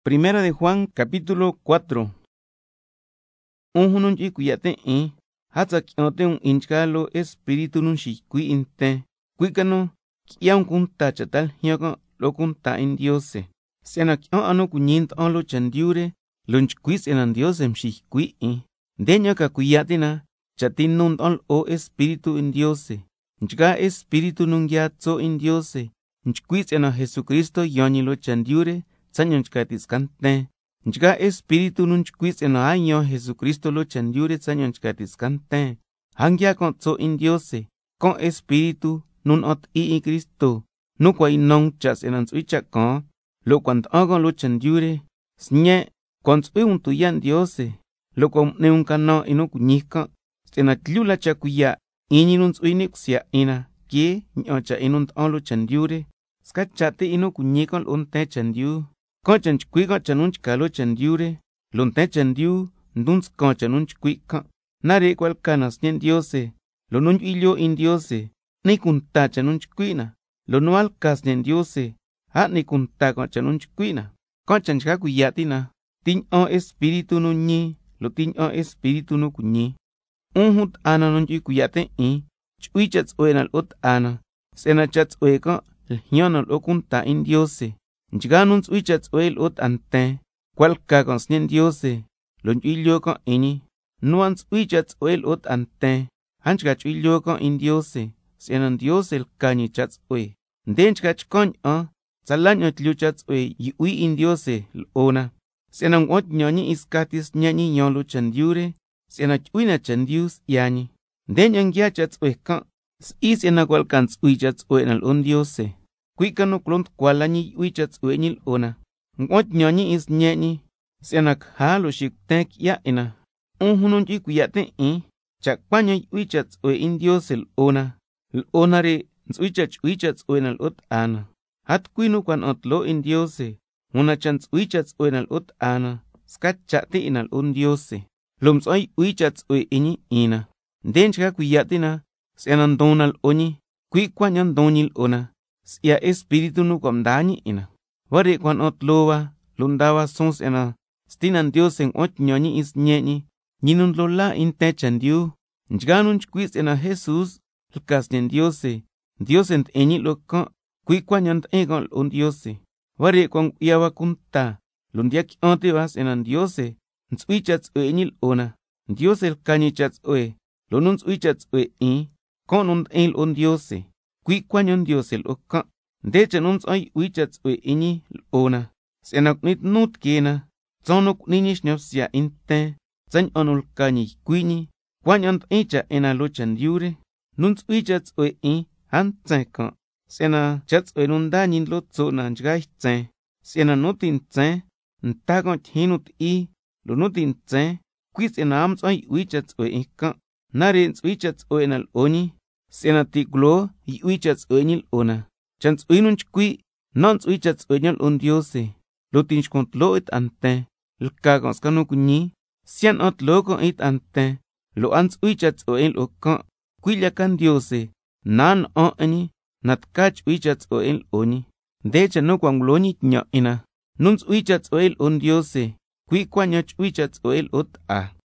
Primera de Juan, capítulo 4. Unhunun kuyate hata kyote un inchkalo espíritu nun shikui inte. Kuikano kiaun kunta chatal hyoko lo kunta in Diose. Sena kyo ano kunyint on lo chandiure lunchquis enan Diosem shikui. Deño ka kuyatina chatin nun on o espíritu in Diose. Nchka espíritu nun yatso in Diose. Nchquis ena Jesucristo yoni lo chandiure. Sanyon chkatis kante. Nchka espíritu nun chquis ena año Jesucristo lo chandiure sanyon chkatis kante. Hangya con tso in Diose. Con espíritu nun ot i Cristo. No kwa inong chas enan suicha con. Lo cuant agon lo chandiure. Snye con sui un tuyan Diose. Lo kwa ne un kano ino kunyika. Sena tliula cha kuya. Ini nun sui nixia ina. Kie nyocha inun on lo chandiure. Skachate ino kunyikon unte chandiu. Conchan chquico chanunch calo chandiure, lunte chandiu, duns conchanunch quica, nare qual canas nien diose, lo nun ilio in diose, ni kunta chanunch quina, lo nual cas nien diose, ni kunta conchanunch quina, conchan chacuyatina, tin o espíritu nunyi, lo tin o espíritu no kunyi. Unhut ana nun cuyate chuichats oenal ut ana, senachats oeco, el hional o kunta in diose. Nchiganun suichats oel ot ante, cual cagons nien Diose, lo nchilloco ini, nuan suichats oel ot ante, hanchgach illoco in Diose, senan Dios el cañichats oe, denchgach coñ salañot luchats oe, y ui in Diose, l'ona, senan ot ñoni iscatis ñani ñolo chandiure, senach uina chandius yani, denyan yachats oe ka, is enagualcans uichats oe nal un Diose. Kuikano klont kwalani wichats ueñil ona. Ngot ñoni is ñeñi. Senak halo shik tek ya ina. Unhunun kuyate chakpaña wichats ue in Dios el ona. El onare wichats uenal ut ana. Hat kuino kwan otlo in Diose. Una chans wichats uenal ut ana. Skachate inal un Diose. Lums oy wichats ue ini ina. Denchka kuyatina. Senan donal oni. Kuikwanyan donil ona. Ya espíritu no dañi ina. Wari kwan otlowa, lundawa sons ena, stinan Dios en ot ñoni is ñeñi, ninun lola inte chandiu, nchganun chquis ena Jesús, lkas nien Diose, Dios ent eñi loka, kuikwanyan egon un Diose. Wari kwan yawa kunta, lundiak onte vas enan Diose, nsuichats eñil ona, Dios el cañichats oe, lonun suichats oe konun el un Diose. Kuikwanyon Dios el oka. De hecho, nuns ay wichats ue ini l'ona. Senak nit nut kena. Zonok ninish nyopsia inte. Zany onul kanyi kwini. Kwanyant echa ena lochan diure. Nuns wichats ue han tseka. Sena chats ue nundanin lotso na njgay tse. Sena nutin tse. Ntagon hinut lo nutin tse. Quis ena ams ay wichats ue ika. Narins wichats ue enal oni. Sena tiklo y wichats oeñil ona. Chans uinunch kui, nons wichats oeñil un Diose. Lutinch kontlo it ante. Lkagons kanu kunyi. Sian ot loco it ante. Lo ans wichats oel oka. Kuilla kan Diose. Nan oeni. Natkach wichats oel oni. Decha no kwangulonit nya ina. Nuns wichats oel un Diose. Kui kwanyach wichats oel ot